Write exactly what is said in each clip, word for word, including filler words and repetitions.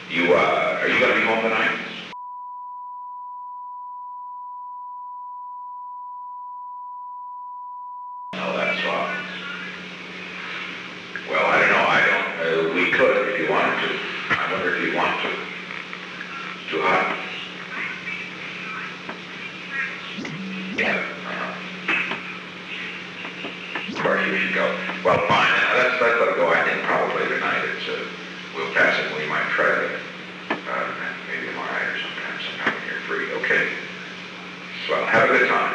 You, uh, are you going to be home tonight? No, that's all. Well, I don't know. I don't. Uh, we could if you wanted to. I wonder if you want to. It's too hot. Yeah. Uh, of course you should go. Well, fine. Uh, let's let them go. I think probably tonight it's. Uh, we'll pass it. We might try to. Uh, maybe tomorrow night or sometime. Sometime when you're free. Okay. Well, have a good time.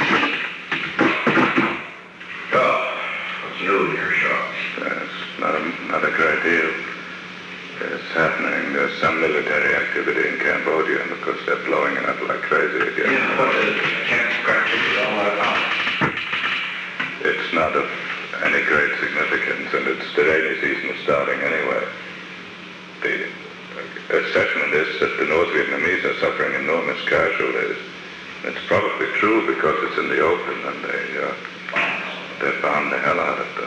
New in your shop. That's not a, not a great deal. It's happening. There's some military activity in Cambodia, and of course they're blowing it up like crazy again. Yeah, but it can't scratch it all out. It's not of any great significance, and it's the rainy season is starting anyway. The assessment is that the North Vietnamese are suffering enormous casualties. It's probably true because it's in the open, and they uh, they bombed the hell out of them.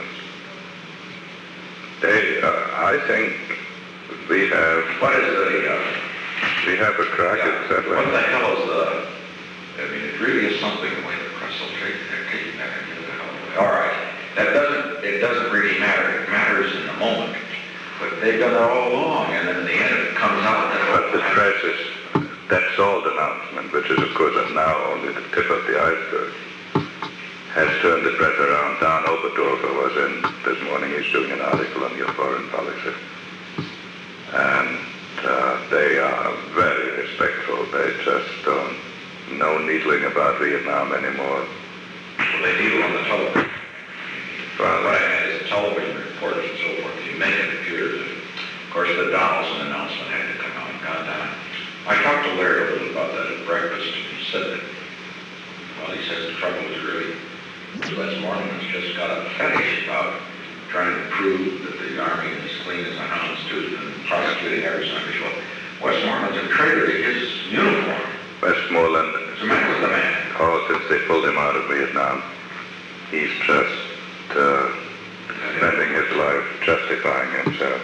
They, uh, I think we have... What is the... Uh, we have a crack yeah, at settling. What the hell is the... I mean, it really is something the way the Crystal Trade, they're taking that into the hell away. All right. That doesn't, it doesn't really matter. It matters in the moment. But they've done that all along, and then in the end it comes out that... But the press is... That SALT announcement, which is of course now only the tip of the iceberg, has turned the press around. Dan Oberdorfer was in this morning. He's doing an article on your foreign policy. And uh, they are very respectful. They just don't know needling about Vietnam anymore. Well, they needle on the television. Well, what I had is television reports and so forth. You make it appear that, of course, the Donaldson announcement had to come out and gone down. I talked to Larry a little about that at breakfast, and he said that, well, he says the trouble is really Westmoreland has just got a fetish about trying to prove that the Army is as clean as a hound's tooth and prosecuting every Sunday show. Westmoreland's a traitor to his uniform. Westmoreland... What's the matter with the man? Oh, since they pulled him out of Vietnam, he's just uh, spending his life justifying himself.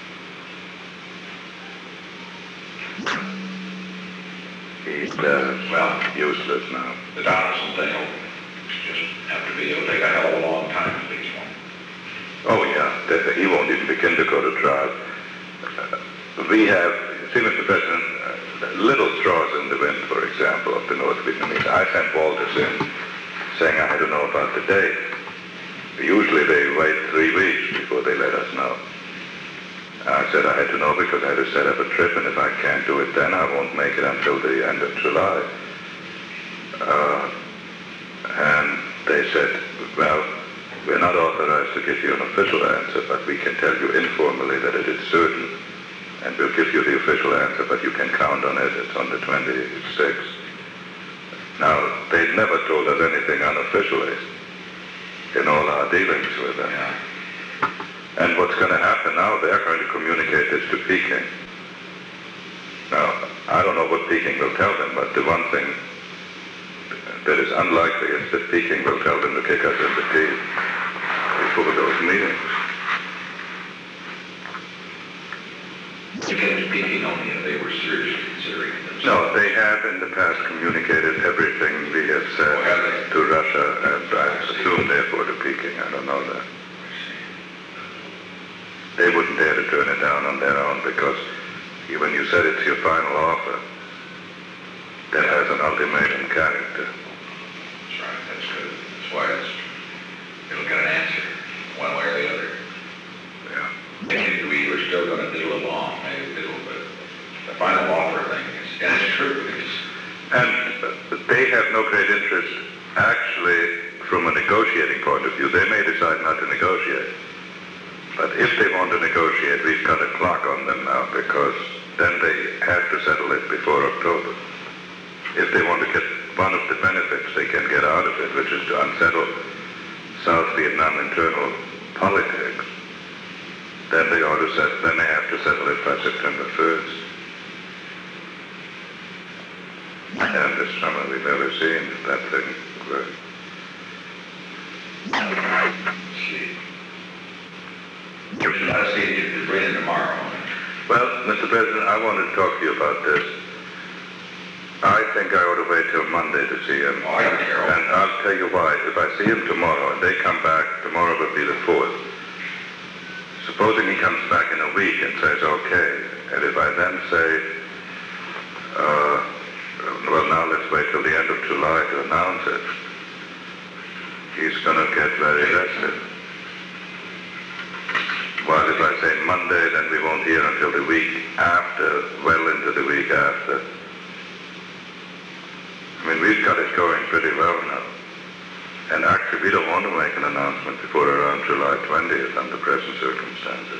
He's uh, well useless now. The Donaldson thing will just have to be, it'll take a hell of a long time at least one. Oh yeah, he won't even begin to go to trial. Uh, we have, see Mister President, uh, little straws in the wind, for example, of the North Vietnamese. I sent Walters in saying I had to know about the date. Usually they wait three weeks before they let us know. I said I had to know because I had to set up a trip, and if I can't do it then, I won't make it until the end of July. Uh, and they said, well, we're not authorized to give you an official answer, but we can tell you informally that it is certain, and we'll give you the official answer, but you can count on it. It's on the twenty-sixth. Now, they've never told us anything unofficially in all our dealings with them. Yeah. And what's going to happen now, they're going to communicate this to Peking. Now, I don't know what Peking will tell them, but the one thing that is unlikely is that Peking will tell them to kick us in the teeth before those meetings. To get to Peking only if they were seriously considering themselves. No, they have in the past communicated everything we have said oh, to Russia, and I assume therefore to Peking. I don't know that. They wouldn't dare to turn it down on their own because when you said it's your final offer, that has an ultimatum character. That's right, that's good. That's why it's, it'll get an answer, one way or the other. Yeah. And we were still going to diddle along, maybe diddle, but the final offer thing is, and it's true. It's, and uh, they have no great interest, actually, from a negotiating point of view. They may decide not to negotiate. But if they want to negotiate, we've got a clock on them now because then they have to settle it before October. If they want to get one of the benefits they can get out of it, which is to unsettle South Vietnam internal politics, then they ought to set, then they have to settle it by September first. And this summer we've never seen that thing work. see. Let us see if you bring it tomorrow. Well, Mister President, I wanted to talk to you about this. I think I ought to wait till Monday to see him. Oh, I don't care. And I'll tell you why. If I see him tomorrow and they come back, tomorrow will be the fourth. Supposing he comes back in a week and says, okay, and if I then say, uh, well, now let's wait till the end of July to announce it, he's going to get very restive. While if I say Monday, then we won't hear until the week after, well into the week after. I mean, we've got it going pretty well now. And actually, we don't want to make an announcement before around July twentieth under present circumstances.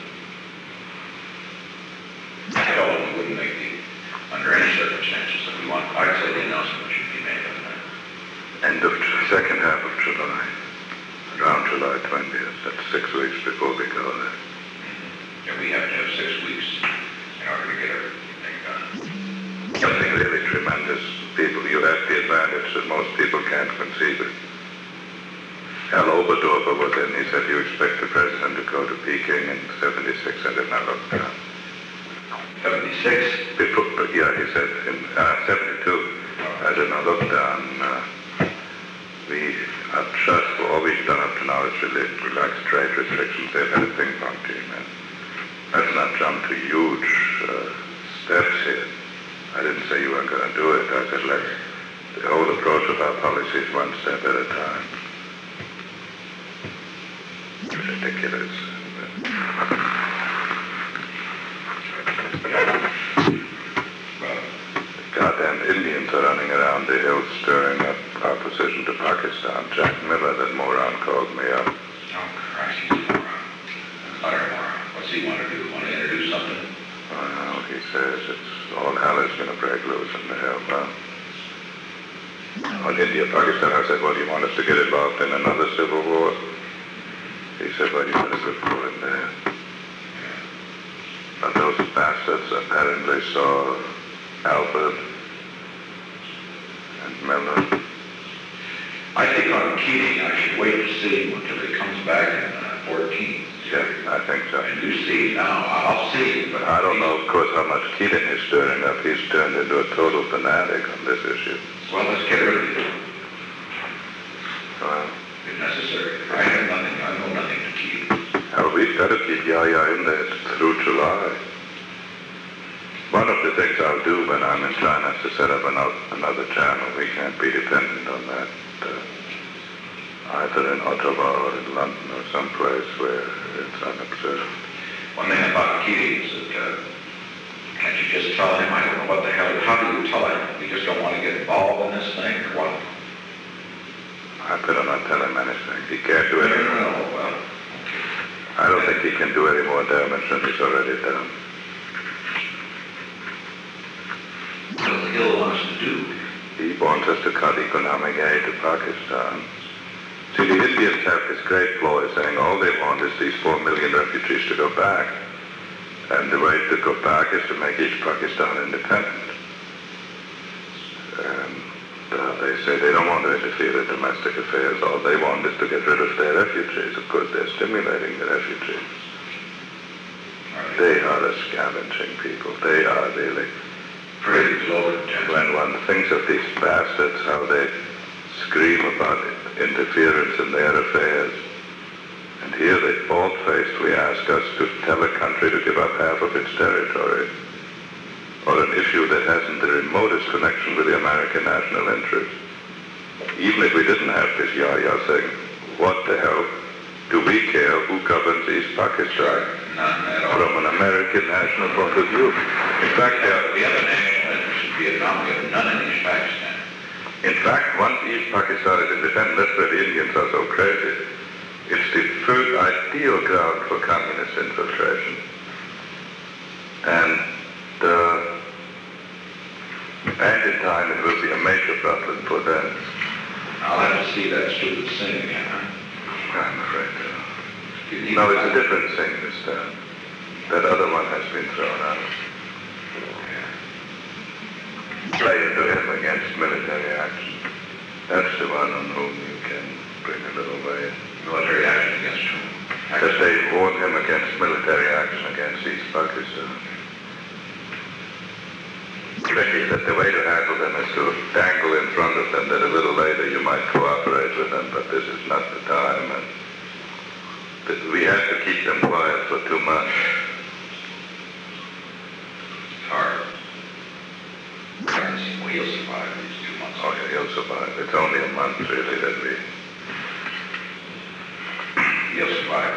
No, we wouldn't make the, under any circumstances that we want. I'd say the announcement should be made on that. End of the second half of July, around July twentieth. That's six weeks before we go there. Yeah, we have to have six weeks in order to get everything done. Something really tremendous. People, you have the advantage that most people can't conceive it. Al Oberdorfer was in, he said, you expect the president to go to Peking in seventy-six and it not looked down. seventy-six? Before, yeah, he said, in uh, seventy-two, as it not looked down. Uh, we, our trust, all we've done up to now is really relax trade restrictions. They've had a ping pong team. And let's not jump to huge uh, steps here. I didn't say you weren't going to do it. I said, let's, the whole approach of our policy is one step at a time. It's ridiculous. Well, The goddamn Indians are running around the hills stirring up opposition to Pakistan. Jack Miller, that moron, called me up. oh Christ, he's a moron. Utter moron. What's he want to do? Want to introduce something? Oh, no, he says it's all hell is going to break loose in the hell. Well, on India, Pakistan, I said, well, do you want us to get involved in another civil war? He said, well, you better good pull in there. But those bastards apparently saw Albert and Miller. I think on Keating, I should wait to see him until he comes back in uh, fourteen. Yeah, I think so. And you see now, I'll see him, but I don't know, of course, how much Keating is stirring up. He's turned into a total fanatic on this issue. Well, let's get rid of him, Well, if necessary. I have nothing, I know nothing to keep. Well, we've got to keep Yahya in there through July. One of the things I'll do when I'm in China is to set up another, another channel. We can't be dependent on that, uh, either in Ottawa or in London or someplace where it's unobserved. One thing about Keating is that, uh, can't you just tell him? I don't know what the hell, how do you tell him? You just don't want to get involved in this thing, or what? I better not tell him anything. He can't do No, it no, anymore. no, well, I don't think he can do any more damage than he's already done. what does Hill want us to do? He wants us to cut economic aid to Pakistan. See, the Indians have this great ploy saying all they want is these four million refugees to go back. And the way to go back is to make East Pakistan independent. And uh, they say they don't want to interfere in domestic affairs. All they want is to get rid of their refugees. Of course, they're stimulating the refugees. They are a scavenging people. They are really. Pretty loaded, When one thinks of these bastards, how they scream about interference in their affairs, and here they bald-facedly ask us to tell a country to give up half of its territory, or an issue that hasn't the remotest connection with the American national interest. Even if we didn't have this Yahya saying, what the hell do we care who governs East Pakistan? None at all. From an American national point of view. In fact, Yeah, uh, we have a national interest in Vietnam, we have none in East Pakistan. in fact, once East Pakistan is independent, that's where the Indians are so crazy. It's the first ideal ground for communist infiltration. And, uh, and in time it will be a major problem for them. I'll have to see that stupid thing again, huh? I'm afraid. Uh, You need no, to- it's a different thing this time. That other one has been thrown out. Play into him against military action. That's the one on whom you can bring a little way. Military action against whom? That they warn him against military action against East Pakistan. tricky, that the way to handle them is to dangle in front of them that a little later you might cooperate with them, but this is not the time. And that we have to keep them quiet for two months. It's hard. Well, he'll survive these two months. Oh, yeah, he'll survive. It's only a month, really, that we... He'll survive.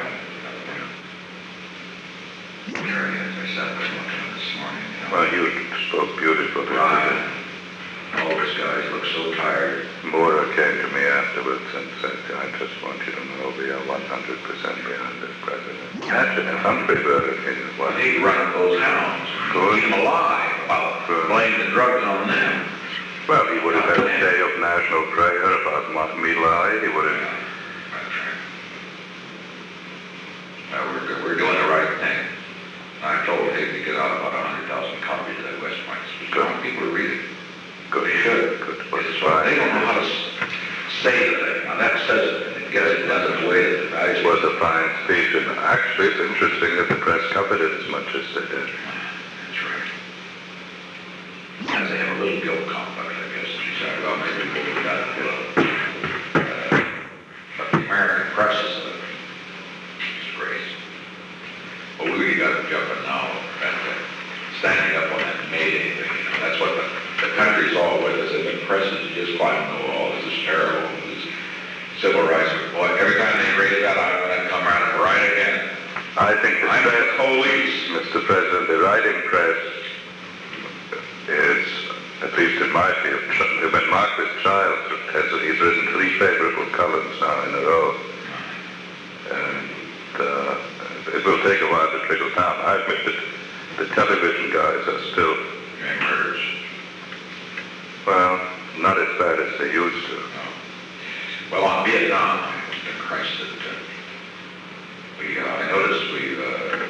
Sure, as I said, I was looking at this morning. You know, Well, you spoke beautifully. Ryan, all those guys look so tired. Mora came to me afterwards and said, I just want you to know we are one hundred percent behind this president. Imagine if Humphrey were in Well, one. he'd run those hounds, Good. keep them alive, about Good. blame the drugs on them. Well, he would have had a day of national prayer about Ma- Milai. He would have... That's right. Well, we're, do- we're doing the right thing. I told Dave to get out about one hundred thousand copies of that West Point speech. I want people to read it. Good. They should. Good. It's what they don't know how to s- say the thing. Now that says it, and it gets it done in a way that the values... It was a fine speech, and actually it's interesting that the press covered it as much as they did. That's right. As they have a little guilt complex, I guess. She said, well, maybe we'll got it. Uh, but the American press is a disgrace. Well, we got to jump in now and uh, standing up on that May Day thing. You know, that's what the, the country's all with us. And the press is just fine. Oh, all this is terrible. This is civil rights. Boy, every time they raise that, I'm going to come around and write again. I think the I'm press, the police. Mister President, the writing press is, at least in my field, when Marcus Child has, he's written three favorable columns now in a row. And uh, it will take a while to trickle down. I admit that the television guys are still, Gang murders. well, not as bad as they used to. No. Well, on Vietnam, I was in Christ that uh, we, uh, I noticed we, uh,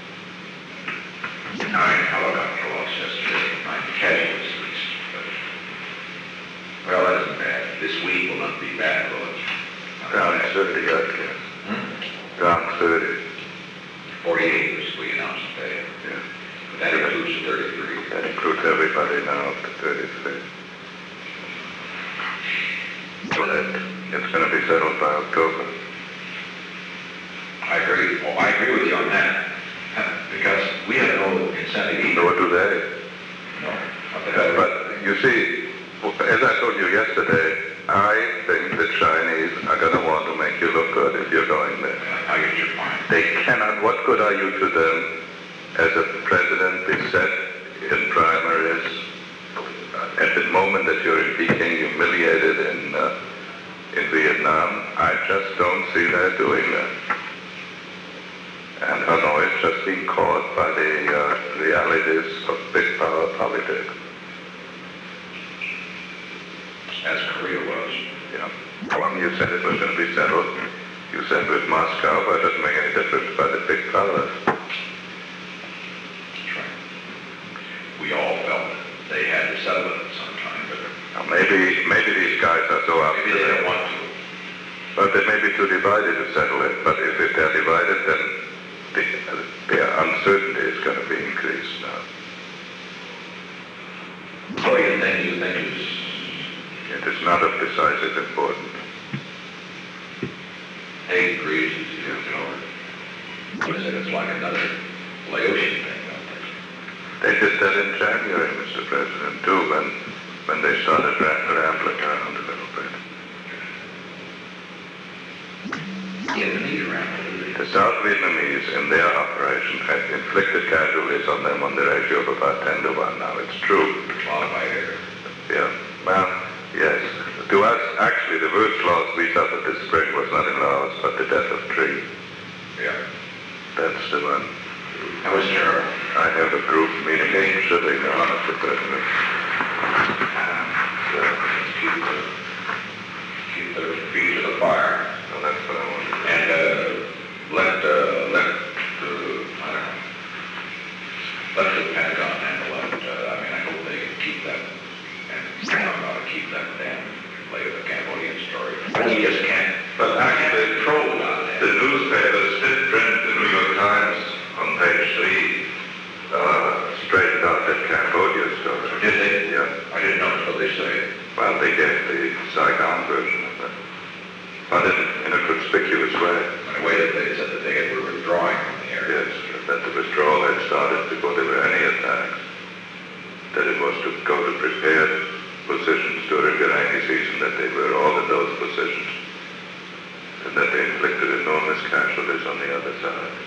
nine helicopter loss yesterday, nine casualties at least. But, well, that isn't bad. This week will not be bad, will it? Not Down bad. thirty, I guess. Hmm? Down thirty. forty-eight was we announced today. Yeah. But that includes thirty-three. That includes everybody now up to thirty-three. So that it's going to be settled by October. I agree. Oh, I agree with you on that. Because we have no incentive either. Nor do they. No. What the hell? But you see, as I told you yesterday, I think the Chinese are going to want to make you look good if you're going there. I get your point. They cannot. What good are you to them as a president beset in primaries at the moment that you're in Peking, humiliated in uh, in Vietnam? I just don't see that doing that. And Hanoi is just being caught by the uh, realities of big power politics. As Korea was. Yeah. Well, you said it was going to be settled. You said with Moscow, but it doesn't make any difference by the big powers. That's right. We all felt it. They had to settle it at some time, but Now, maybe, maybe these guys are so up maybe to they it. don't want to. But they may be too divided to settle it. But if, if they're divided, then the, the uncertainty is going to be increased now. So you think you think is It is not of decisive importance. Hague agrees with you, you know. What is it? It's like another Laotian thing, don't they? They did that in January, Mister President, too, when, when they started ram- rambling around a little bit. Vietnamese around it. The South Vietnamese, in their operation, had inflicted casualties on them on the ratio of about ten to one. Now, it's true. Lot by air. Yeah. Well, yes. To us, actually, the worst loss we suffered this spring was not in Laos, but the death of trees. Yeah. That's the one. That was terrible. I have a group meeting in Chile now, Mister President. And uh, keep the keep the feet to the fire. So that's what I want to do. And uh, let uh, let the I don't know, let the Pentagon handle it. Uh, I mean, I hope they can keep that and somehow how to keep that damn lay the Cambodian story. We just can't. But I can't actually, control that. the newspapers did print the New York Times on page three, uh, straightened out that Cambodia story. Did they? Yeah. I didn't know until they say it. Well, they gave the Saigon version of that. But in, in a conspicuous way. In a way that they said that they were withdrawing from the area. Yes, that the withdrawal had started before there were any attacks. That it was to go to prepared positions during the rainy season, that they were all in those positions, and that they inflicted enormous casualties on the other side.